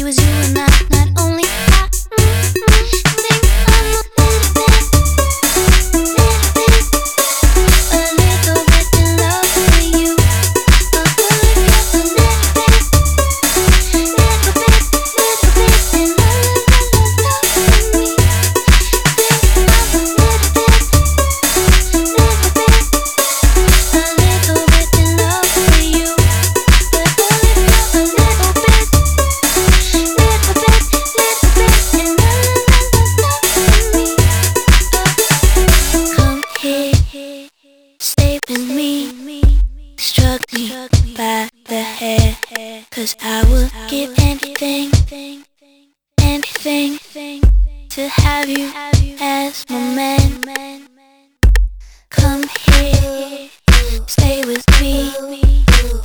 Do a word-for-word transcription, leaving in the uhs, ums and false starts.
was you and I, not only I. Mm-hmm. Think I'm a little bit, little bit, a little bit in love with you. A bullet gets a little bit, little bit, little bit in love, love, love with me. Think I'm a little bit, little bit, a little bit in love with you. But only for a little bit, little bit, little bit in love, love, love with me. Come here, stay with me, struck me by the hair, 'cause I would give anything, anything to have you as my man. Come here, stay with me,